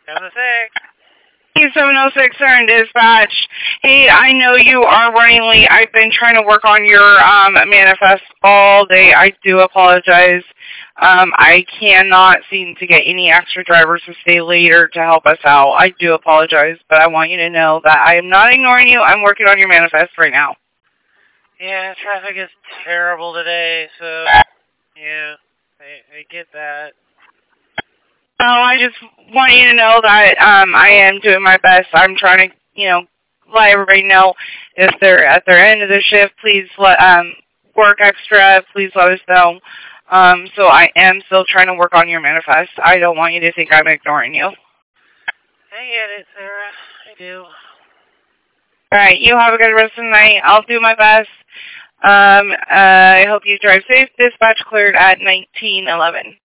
706. 706, sir, in dispatch. Hey, I know you are running late. I've been trying to work on your manifest all day. I do apologize. I cannot seem to get any extra drivers to stay later to help us out. I do apologize, but I want you to know that I am not ignoring you. I'm working on your manifest right now. Yeah, traffic is terrible today, so yeah, I get that. Oh, I just want you to know that I am doing my best. I'm trying to, let everybody know if they're at their end of the shift, please let work extra. Please let us know. So I am still trying to work on your manifest. I don't want you to think I'm ignoring you. I get it, Sarah. I do. All right, you have a good rest of the night. I'll do my best. I hope you drive safe. Dispatch cleared at 1911.